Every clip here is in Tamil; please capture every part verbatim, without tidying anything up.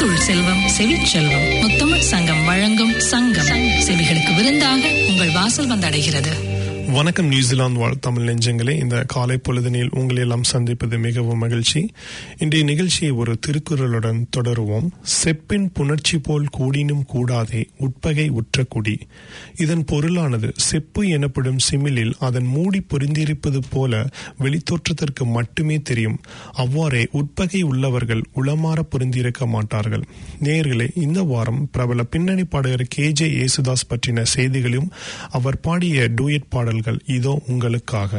முத்துள் செல்வம் செவிச்செல்வம் முத்தமிழ் சங்கம் வழங்கும் சங்கம் செவிகளுக்கு விருந்தாக உங்கள் வாசல் வந்தடைகிறது. வணக்கம் நியூசிலாந்து வாழ் தமிழ் நெஞ்சங்களே, இந்த காலை பொழுதினில் உங்களை எல்லாம் சந்திப்பது மிகவும் மகிழ்ச்சி. இன்றைய நிகழ்ச்சியை ஒரு திருக்குறளுடன் தொடருவோம். செப்பின் புணர்ச்சி போல் கூடினும் கூடாதே உட்பகை உற்ற குடி. இதன் பொருளானது, செப்பு எனப்படும் சிமிழில் அதன் மூடி பொருந்திருப்பது போல வெளித்தோற்றத்திற்கு மட்டுமே தெரியும். அவ்வாறே உட்பகை உள்ளவர்கள் உளமாற பொருந்திருக்க மாட்டார்கள். நேயர்களே, இந்த வாரம் பிரபல பின்னணி பாடகர் கே ஜே ஏசுதாஸ் பற்றின செய்திகளும் அவர் பாடிய டூயட் பாடல் இதோ உங்களுக்காக.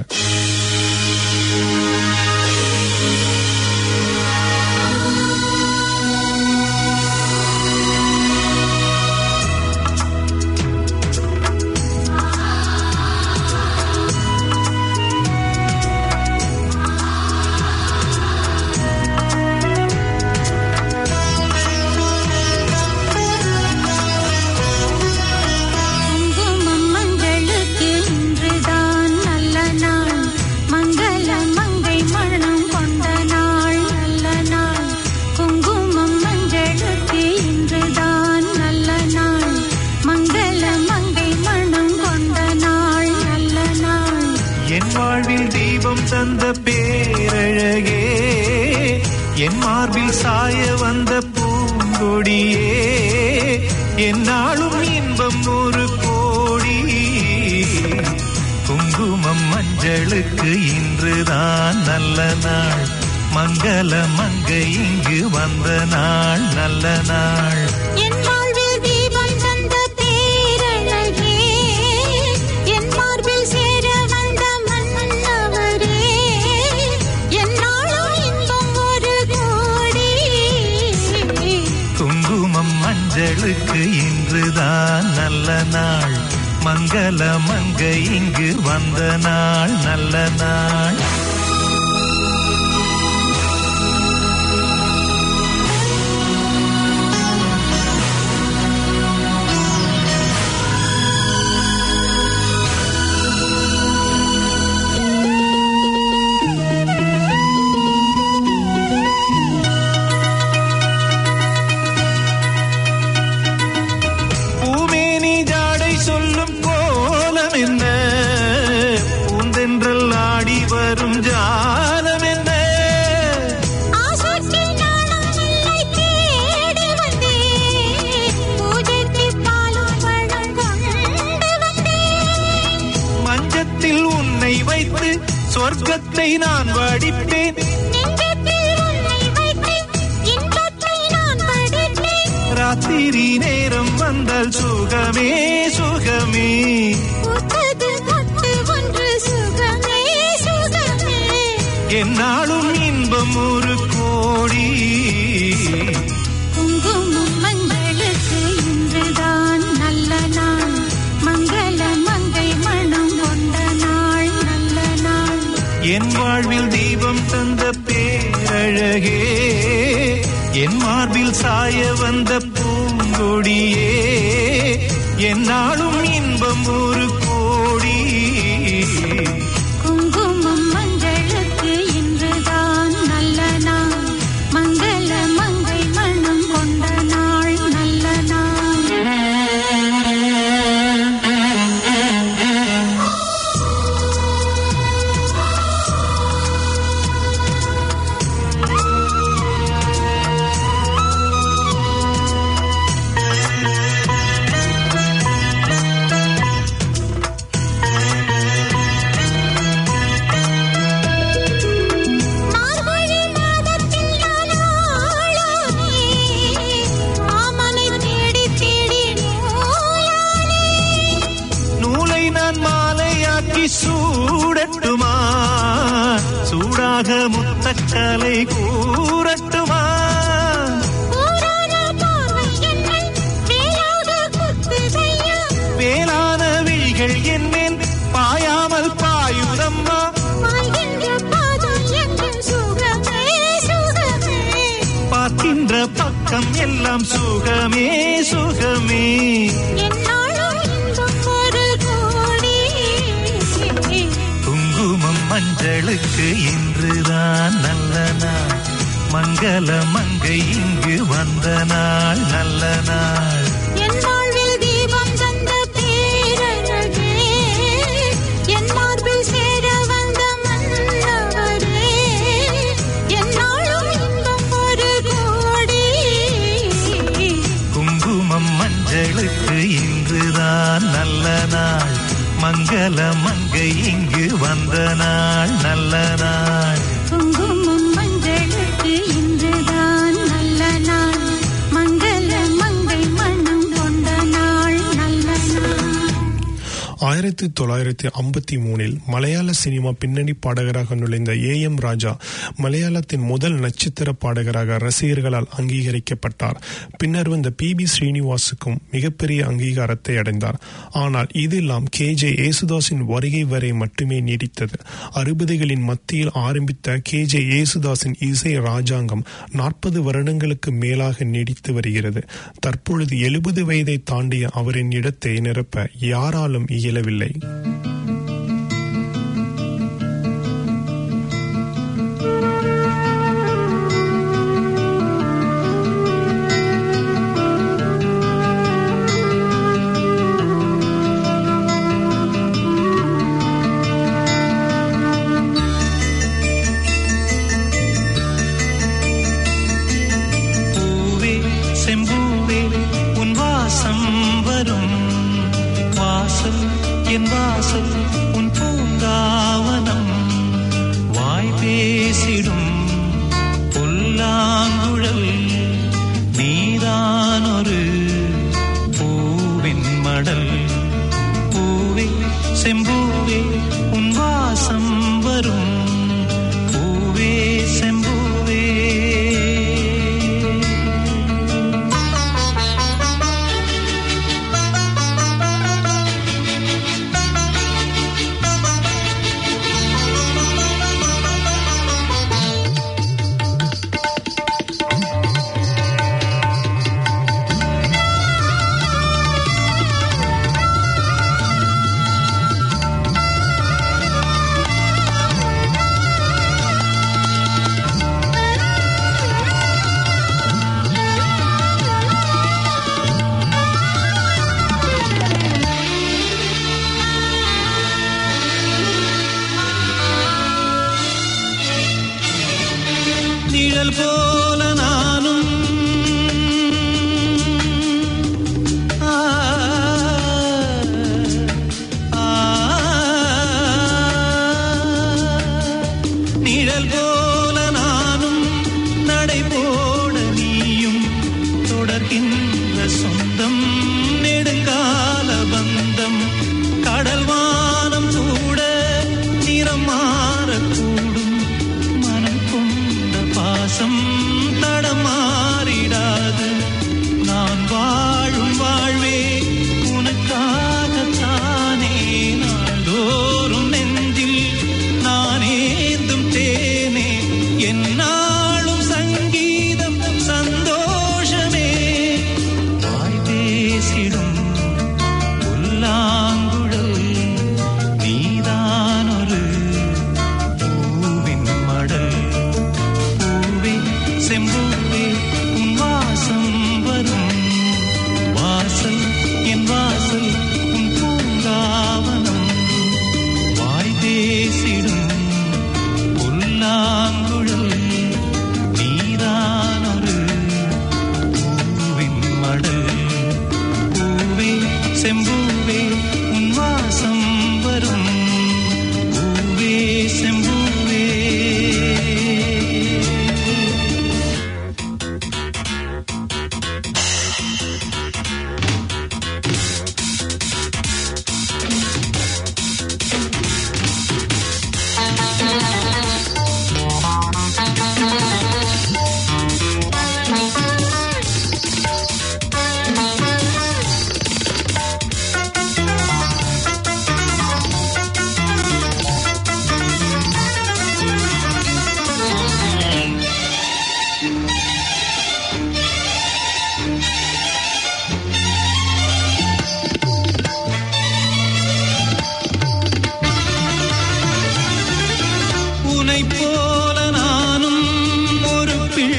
தந்த பேரழகே, என் மார்பில் சாய வந்த பூங்கொடியே, என்னாலும் இன்பம் ஒரு கோடி. குங்குமம் மஞ்சளுக்கு இன்றுதான் நல்ல நாள், மங்கள மங்கை இங்கு வந்த நாள் நல்ல நாள். மஞ்சளுக்கு இன்றுதான் நல்ல நாள், மங்கள மங்கை இங்கு வந்த நாள் நல்ல நாள். சொர்க்கத்தை நான் வடிப்பேன், ராத்திரி நேரம் வந்தால் சுகமே சுகமே, என்னாலும் இன்பம் ஒரு கோடி. குங்குமம் மங்களுக்கு இன்றுதான் நல்ல நாள், மங்கள மங்கை மனம் கொண்ட நாள் நல்ல நாள். என் வாழ்வில் தீபம் தந்த பேரழகே, என் மார்பில் சாய வந்த பூங்கொடியே, என்னாலும் இன்பம் ஒரு கோடி. குங்குமம் மங்களுக்கு இன்றுதான் நல்ல நாள், மங்கள மங்கை மனம் கொண்ட நாள் நல்ல நாள். சூடட்டுமா, சூடாக முத்தக்கலை கூறட்டுமா, வேளான விழிகள் என்மேல் பாயாமல் பாயுதம்மா, பார்க்கின்ற பக்கம் எல்லாம் சுகமே சுகமே. குங்குமம் மஞ்சளுக்கு இன்றுதான் நல்ல நாள், மங்கள மங்கை இங்கு வந்த நாள் நல்ல நாள். என் வாழ்வில் தீபம் தந்த பேரழகே, என் மார்பில் சேர வந்த மன்னவரே, என்னாலும் இன்பம் ஒரு கோடி. குங்குமம் மஞ்சளுக்கு இன்றுதான் நல்ல நாள், மங்கள மங்கை இங்கு வந்த நாள் நல்ல நாள். குங்குமம் மஞ்சளுக்கு இன்றுதான் நல்ல நாள், மங்கள மங்கை மனம் கொண்ட நாள் நல்ல நாள். ஆயிரத்தி தொள்ளாயிரத்தி ஐம்பத்தி மூணில் மலையாள சினிமா பின்னணி பாடகராக நுழைந்த ஏ எம் ராஜா மலையாளத்தின் முதல் நட்சத்திர பாடகராக ரசிகர்களால் அங்கீகரிக்கப்பட்டார். பின்னர் வந்த பி பி ஸ்ரீனிவாசுக்கும் மிகப்பெரிய அங்கீகாரத்தை அடைந்தார். ஆனால் இதெல்லாம் கே ஜே ஏசுதாஸின் வருகை வரை மட்டுமே நீடித்தது. அறுபதுகளின் மத்தியில் ஆரம்பித்த கே ஜே ஏசுதாஸின் இசை ராஜாங்கம் நாற்பது வருடங்களுக்கு மேலாக நீடித்து வருகிறது. தற்பொழுது எழுபது வயதை தாண்டிய அவரின் இடத்தை நிரப்ப யாராலும் இயலவில்லை. பூவே செம்பூவே உன் வாசம் வரும் வாசல் என் வாசல் உன் பூங்காவனம், வாய் பேசிடும் புல்லாங்குழல் நீதான் ஒரு பூவின் மடல். பூவே செம்பூவே உன் வாசம் வரும் பூவே செம்பூவே. நிழல் போல நானும் ஆ, ஆ, நிழல் போல நானும் நடை போட நீயும் தொடர்கின்ற சொந்தம் நெடுங்கால பந்தம். கடல் வானம் கூட நிறம் மாறக்கூடும், மனம் கொண்ட பாசம் தடமாறிடாது. நான் வாழும் வாழ்வே உனக்காகத்தானே, நாள்தோறும் நெஞ்சில் நான் ஏந்தும் தேனே, என்னாலும் சங்கீதம் சந்தோஷமே. வாய் பேசிடும் புல்லாங்குழல் நீதான் ஒரு பூவின் மடல். பூவே செம்பூவே உன் வாசம் வரும் வாசல் என் வாசல் உன் பூங்காவனம், வாய் பேசிடும் புல்லாங்குழல் நீதான் ஒரு பூவின் மடல். பூவே செம்பூவே உன் வாசம் வரும் பூவே செம்பூவே. உன்னைப் போல நானும் ஒரு பிள்ளை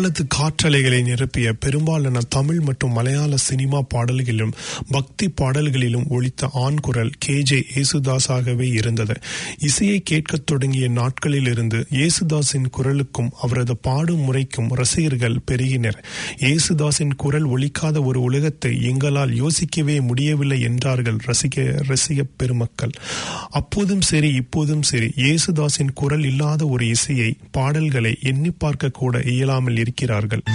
அக்காலத்து காற்றலைகளை நிரப்பிய பெரும்பாலான தமிழ் மற்றும் மலையாள சினிமா பாடல்களிலும் பக்தி பாடல்களிலும் ஒலித்த ஆண் குரல் கே ஜே ஏசுதாஸாகவே இருந்தது. இசையை கேட்கத் தொடங்கிய நாட்களில் இருந்து ஏசுதாஸின் குரலுக்கும் அவரது பாடும் முறைக்கும் ரசிகர்கள் பெருகினர். ஏசுதாஸின் குரல் ஒலிக்காத ஒரு உலகத்தை எங்களால் யோசிக்கவே முடியவில்லை என்றார்கள் ரசிக ரசிக பெருமக்கள். அப்போதும் சரி இப்போதும் சரி ஏசுதாஸின் குரல் இல்லாத ஒரு இசையை பாடல்களை எண்ணி பார்க்க கூட இயலாமல் இருக்கிறார்கள்.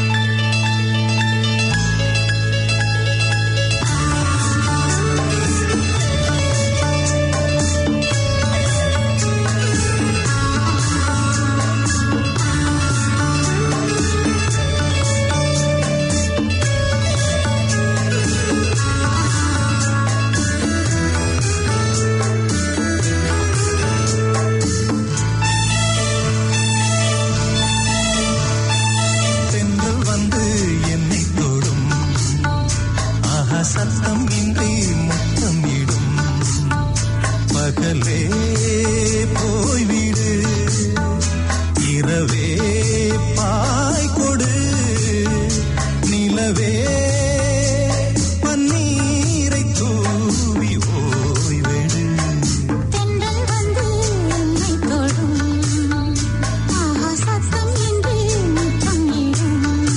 சத்தம் இன்றி முத்தமிடும் பகலே போய்விடு, இரவே பாய் கொடு, நிலவே பன்னீரை தூவி ஓய்வெடு. தென்றல் வந்து என்னை தொடும், ஆஹா சத்தம் இன்றி முத்தமிடும்.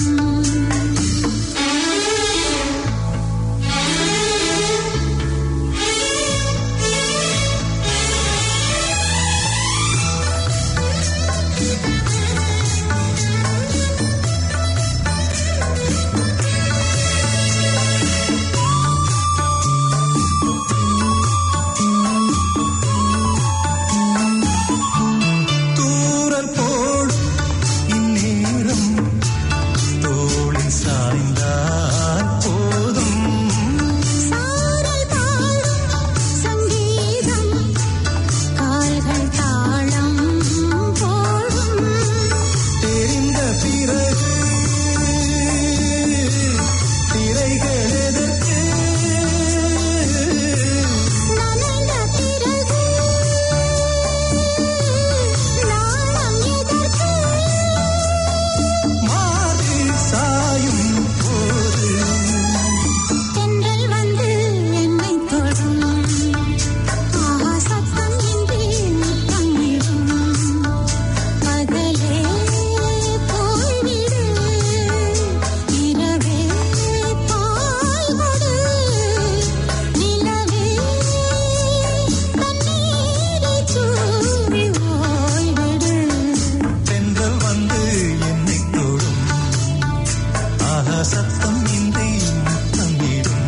தூரல் போடும் இந்நேரம் தோளில் சாய்ந்தால் போதும், சாரல் பாடும் சங்கீதம் கால்கள் தாளம் போடும். தெரிந்த பிறகு திரைகள் எதற்கு, நனைந்த பிறகு நாணம் எதற்கு? மாறில் சாயும் போது தென்றல் வந்து என்னை தொடும், ஆஹா சத்தம் இன்றி முத்தமிடும். பகலே போய்விடு, இரவே பாய் கொடு, நிலவே கண்ணீரை தூவி ஓய்விடு. தென்றல் வந்து என்னை தொடும், ஆஹா சத்தம் இன்றி முத்தமிடும்.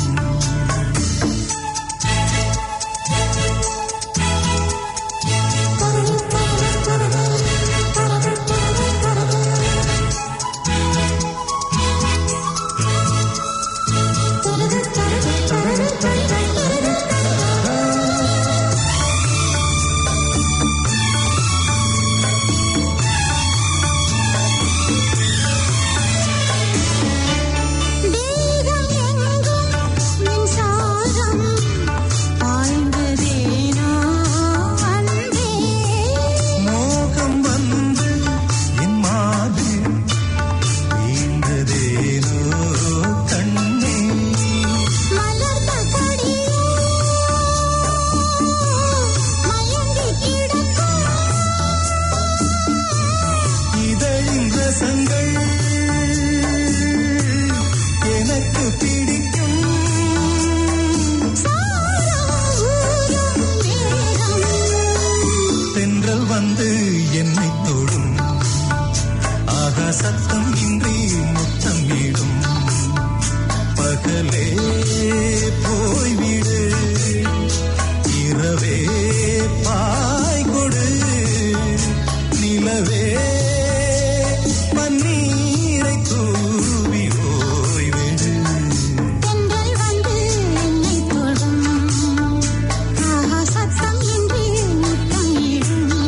தேகம் எங்கும் மின்சாரம் பாய்ந்ததேனோ அன்பே. மோகம் வந்து என் மாது வீழ்ந்ததேனோ கண்ணே, மலர்ந்த கொடியோ மயங்கி கிடக்கும். இதழின் ரசங்கள் எனக்கு பிடிக்கும். சாரம் ஊறும் நேரம். தென்றல் வந்து என்னை தொடும், ஆகா சத்தம் இன்றி முத்தமிடும். பகலே போய்விடு, இரவே பாய் கொடு, நிலவே பன்னீரை தூவி ஓய்விடு. தென்றல் வந்து என்னை தொடும், ஆஹா சத்தம் இன்றி முத்தமிடும்.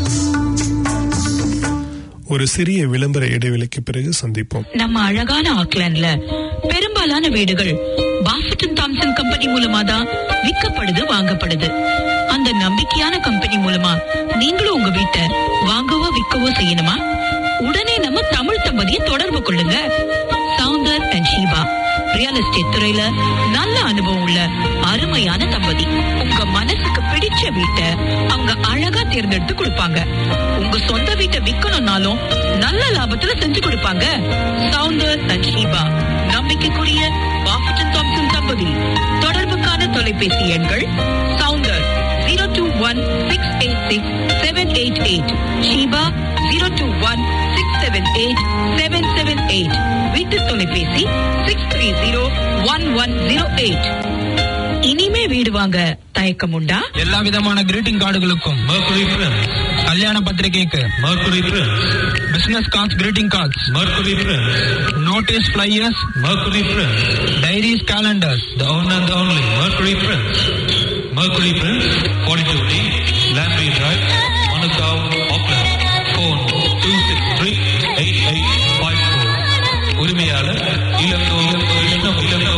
ஒரு சிறிய விளம்பர இடைவெளிக்கு பிறகு சந்திப்போம். நம்ம அழகான ஆக்லாண்ட்ல பெரும்பாலான வீடுகள் பாஃபட்டன் தாம்சன் கம்பெனி மூலமா தான் விற்கப்படுது வாங்கப்படுது. அந்த நம்பிக்கையான கம்பெனி மூலமா நீங்களும் உங்க வீட்டை வாங்கவோ விற்கவோ செய்யணுமா? உடனே நம்ம தமிழ் தம்பதியை தொடர்பு கொள்ளுங்க. Soundar and Sheeba real estate துறையில நல்ல அனுபவம் உள்ள அருமையான தம்பதி. உங்க மனசுக்கு பிடிச்ச வீட்டை அவங்க அழகா தேர்ந்தெடுத்து கொடுப்பாங்க. உங்க சொந்த வீட்டை விக்கணும்னாலும் நல்ல லாபத்துல செஞ்சு கொடுப்பாங்க. சவுந்தர் அண்ட் ஷீபா நம்பிக்கைக்குரிய பாஃபட்டன் தாம்சன் தம்பதி. தொடர்புக்கான தொலைபேசி எண்கள் Soundar zero two one six eight six seven eight eight, Sheeba zero two one six seven eight seven seven eight, வீட்டு தொலைபேசி six three zero one one zero eight. இனிமே வீடு வாங்க தயக்கம் உண்டா? எல்லா விதமான கிரீட்டிங் கார்டுகளுக்கும் Mercury Prints, கல்யாண பத்திரிகைக்கு Mercury Prints, business cards, greeting cards Mercury Prints, notice flyers Mercury Prints, diaries, calendars, the one and only Mercury Prints. Mercury Prints, forty-two D, Lamprey Drive, Manukau, Auckland. Phone two six three eight eight five four. உரிமையாளர் இளங்கோ இளங்கோ இளங்கோ இளங்கோ.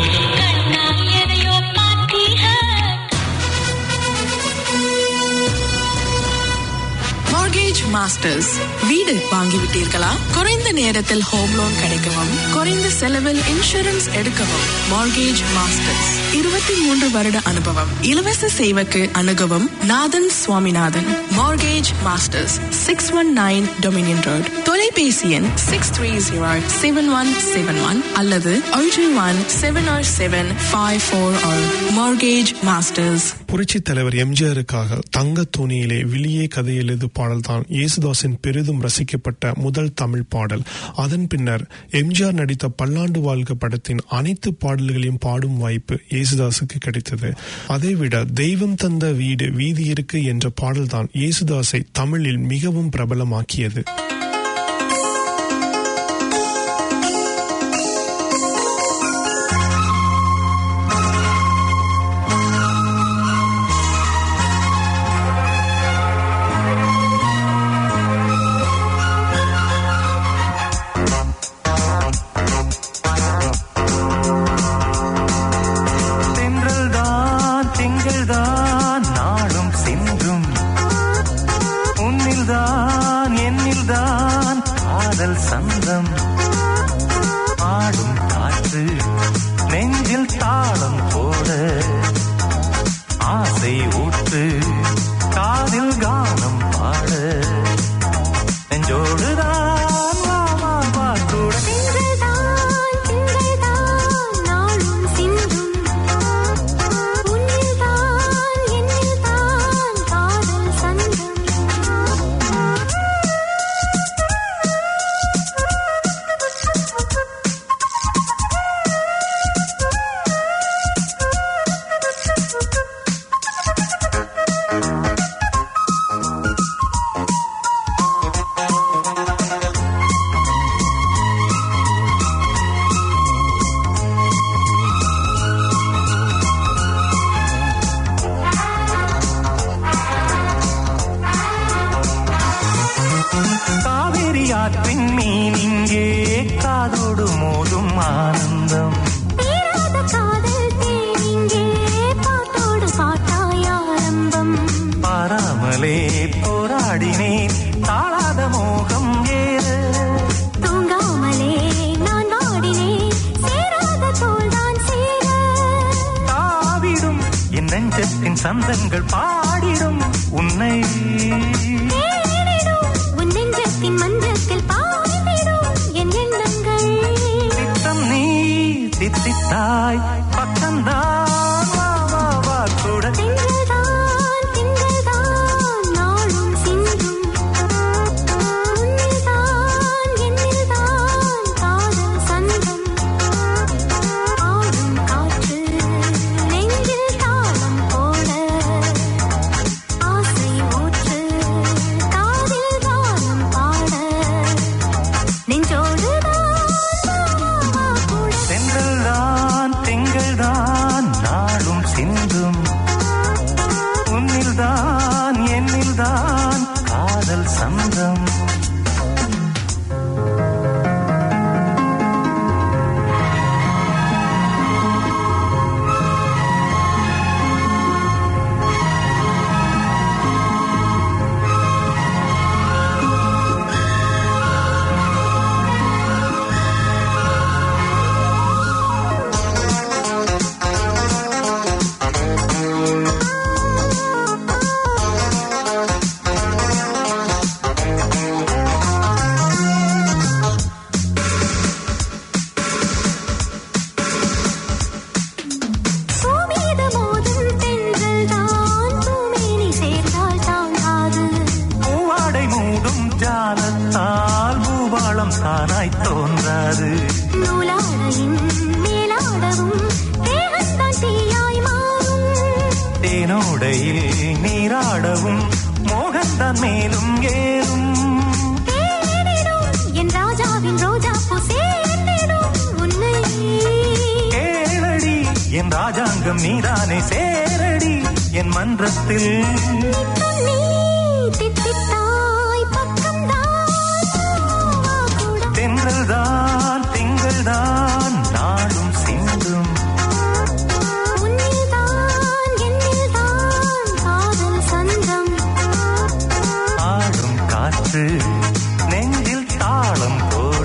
Mortgage Masters. வீடு வாங்கிவிட்டீர்களா? குறைந்த நேரத்தில் ஹோம் லோன் கிடைக்கவும் குறைந்த செலவில் இன்சூரன்ஸ் எடுக்கவும் மார்கேஜ் மாஸ்டர்ஸ். இருபத்தி மூன்று வருட அனுபவம். இலவச சேவைக்கு அணுகவும் Nathan Swaminathan. Mortgage Masters, six one nine Dominion Road. தொலைபேசி எண் six three zero seven one seven one அல்லது one seven seven five four. Mortgage Masters. புரட்சி தலைவர் எம்ஜிஆருக்காக தங்க தோணியிலே விழியே கதை எழுது பாடல் தான் இயேசுதாஸின் பெரிதும் ரசிக்கப்பட்ட முதல் தமிழ் பாடல். அதன் பின்னர் எம்ஜிஆர் நடித்த பல்லாண்டு வாழ்க படத்தின் அனைத்து பாடல்களையும் பாடும் வாய்ப்பு இயேசுதாஸுக்கு கிடைத்தது. அதைவிட தெய்வம் தந்த வீடு வீதி இருக்கு என்ற பாடல் தான் இயேசுதாஸை தமிழில் மிகவும் பிரபலமாக்கியது. சந்தங்கள் பாடிடும் உன்னை உன் நெஞ்சத்தின் மஞ்சத்தில் பாடிடும் என் எண்ணங்கள். திட்டம் நீ தித்தித்தாய் பக்கம்தான் வா கூட. திங்கள்தான் திங்கள்தான் நாளும் சிந்தும் உன்னில்தான் என்னில்தான் காதல் சந்தம். ஆடும் காற்று நெஞ்சில் தாளம் போட ஆசை ஊற்று காதில் தாளம் பாட நெஞ்சோடு சென்றல்தான் திங்கள்தான் என் ராஜாங்கம் நீதானே சேரடி என் மன்றத்தில். தென்றல் தான் திங்கள் தான் நாடும் சிந்தும். ஆடும் காற்று நெஞ்சில் தாளம் போட.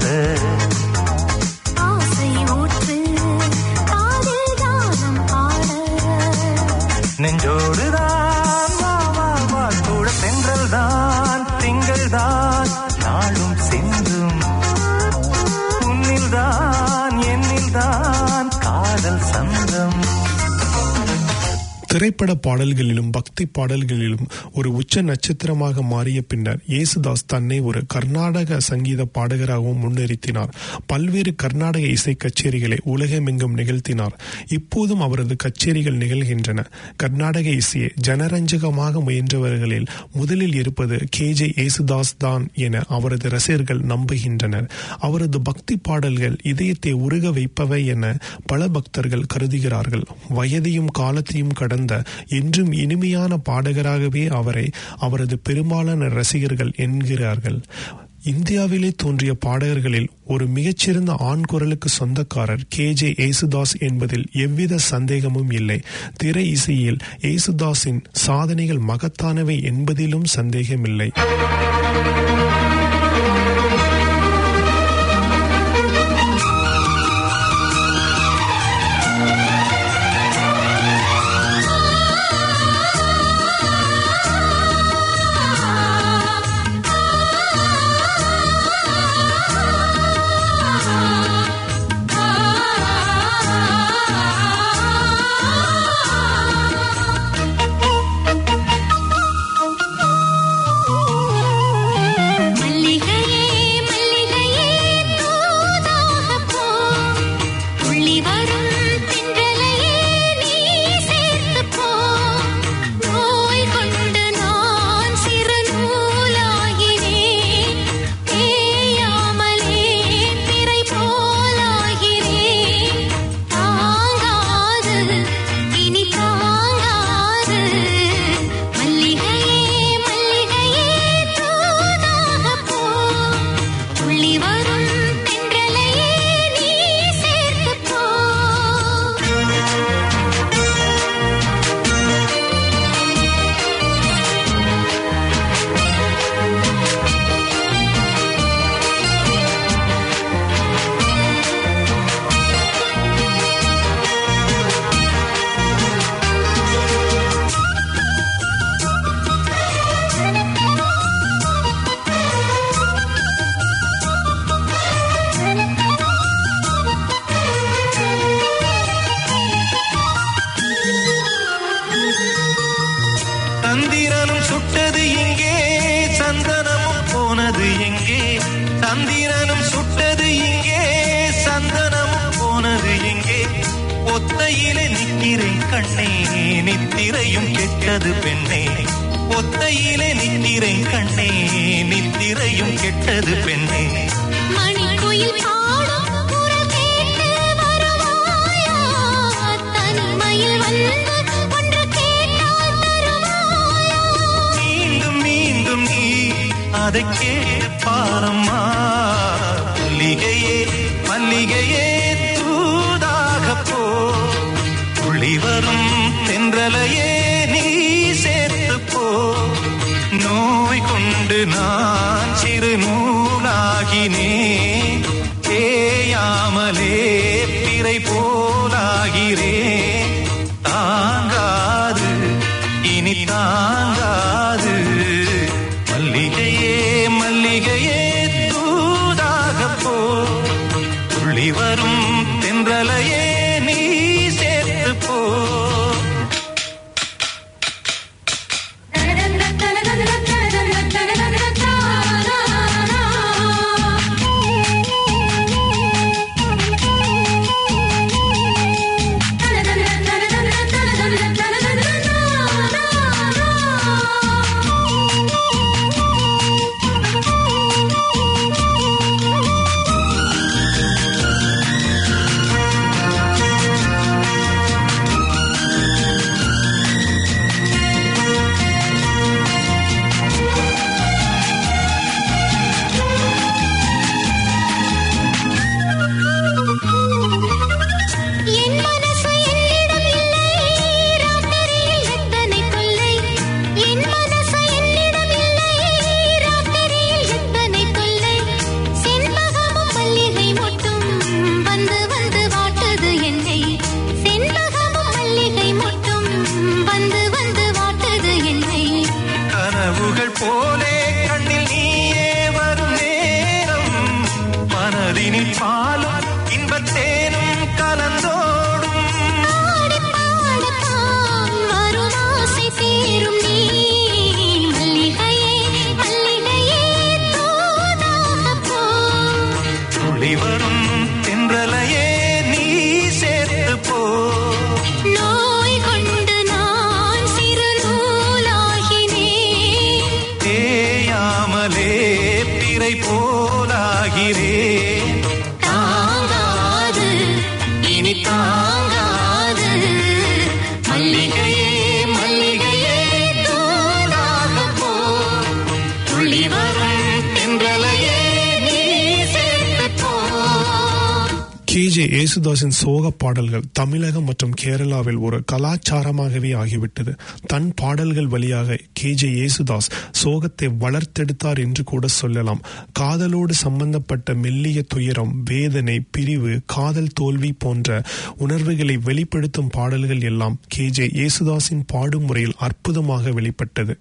நெஞ்சோடுதான் வா வா வா கூட. தென்றல் தான் திங்கள் தான் நாளும் சிந்தும். உன்னில் தான் என்னில் தான் காதல் சந்தம். திரைப்பட பாடல்களிலும் பக்தி பாடல்களிலும் ஒரு உச்ச நட்சத்திரமாக மாறிய பின்னர் இயேசுதாஸ் தன்னை ஒரு கர்நாடக சங்கீத பாடகராகவும் முன்னிறுத்தினார். பல்வேறு கர்நாடக இசை கச்சேரிகளை உலகமெங்கும் நிகழ்த்தினார். இப்போதும் அவரது கச்சேரிகள் நிகழ்கின்றன. கர்நாடக இசையை ஜனரஞ்சகமாக முயன்றவர்களில் முதலில் இருப்பது கே ஜே இயேசுதாஸ் தான் என அவரது ரசிகர்கள் நம்புகின்றனர். அவரது பக்தி பாடல்கள் இதயத்தை உருக வைப்பவை என பல பக்தர்கள் கருதுகிறார்கள். வயதையும் காலத்தையும் கடந்த என்றும் இனிமையான பாடகராகவே அவரை அவரது பெரும்பாலான ரசிகர்கள் என்கிறார்கள். இந்தியாவிலே தோன்றிய பாடகர்களில் ஒரு மிகச்சிறந்த ஆண் குரலுக்கு சொந்தக்காரர் கே ஜே இயேசுதாஸ் என்பதில் எவ்வித சந்தேகமும் இல்லை. திரை இசையில் இயேசுதாஸின் சாதனைகள் மகத்தானவை என்பதிலும் சந்தேகமில்லை. சந்திரனும் சுட்டது இங்கே, சந்தனமும் போனது எங்கே? ஒத்தையிலே நிற்கிறேன் கண்ணே, நித்திரையும் கெட்டது பெண்ணே. ஒத்தையிலே நிற்கிறேன் கண்ணே, நித்திரையும் கெட்டது பெண்ணே. மணிக்குயில் பாடும் குரல் கேட்டு வருவாயா, தனிமையில் வந்து ஒன்று கேட்டால் தருவாயா? மீண்டும் மீண்டும் நீ அதை கேட்டு பாரம்மா. மல்லிகையே மல்லிகையே தூதாக போ, புள்ளி வரும் தென்றலையே நீ சேர்த்து போ. நோய் கொண்டு நான் சிறு நூலாகினேன், தேயாமலே பிறை போலாகிறேன். தாங்காது இனி தாங்காது, மல்லிகையே மல்லிகையே தூதாக போ, துள்ளி வரும் தென்றலையே நீ சேர்த்து போ. கே ஜே யேசுதாஸின் சோக பாடல்கள் தமிழகம் மற்றும் கேரளாவில் ஒரு கலாச்சாரமாகவே ஆகிவிட்டது. தன் பாடல்கள் வழியாக கே ஜே யேசுதாஸ் சோகத்தை வளர்த்தெடுத்தார் என்று கூட சொல்லலாம். காதலோடு சம்பந்தப்பட்ட மெல்லிய துயரம், வேதனை, பிரிவு, காதல் தோல்வி போன்ற உணர்வுகளை வெளிப்படுத்தும் பாடல்கள் எல்லாம் கே ஜே யேசுதாஸின் பாடும் முறையில் அற்புதமாக வெளிப்பட்டது.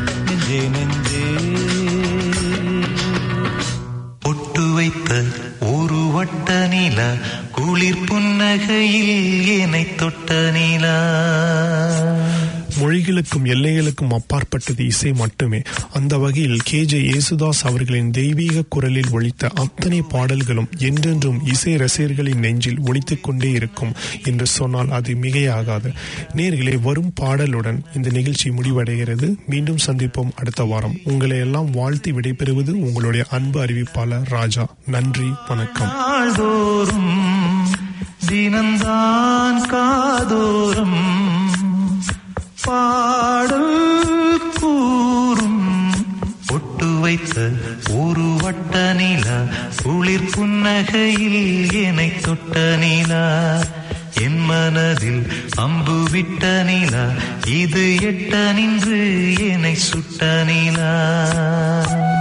பொட்டு வைத்த குளிர் புன்னகையில் என்னை தொட்ட நிலா. மொழிகளுக்கும் எல்லைகளுக்கும் அப்பாற்பட்டது இசை மட்டுமே. அந்த வகையில் கே ஜே யேசுதாஸ் அவர்களின் தெய்வீக குரலில் ஒலித்த அத்தனை பாடல்களும் என்றென்றும் இசை ரசிகர்களின் நெஞ்சில் ஒலித்துக் கொண்டே இருக்கும் என்று சொன்னால் அது மிகையாகாது. நேயர்களே, வரும் பாடலுடன் இந்த நிகழ்ச்சி முடிவடைகிறது. மீண்டும் சந்திப்போம் அடுத்த வாரம். உங்களை எல்லாம் வாழ்த்தி விடைபெறுவது உங்களுடைய அன்பு அறிவிப்பாளர் ராஜா. நன்றி, வணக்கம். தினந்தான் காதோறும் பாடல் கூறும் பொட்டு வைத்த ஒரு வட்ட நிலா, குளிர் புன்னகையில் என்னை தொட்ட நிலா, என் மனதில் அம்பு விட்ட நிலா, இது எட்ட நின்று என்னை சுட்ட நிலா.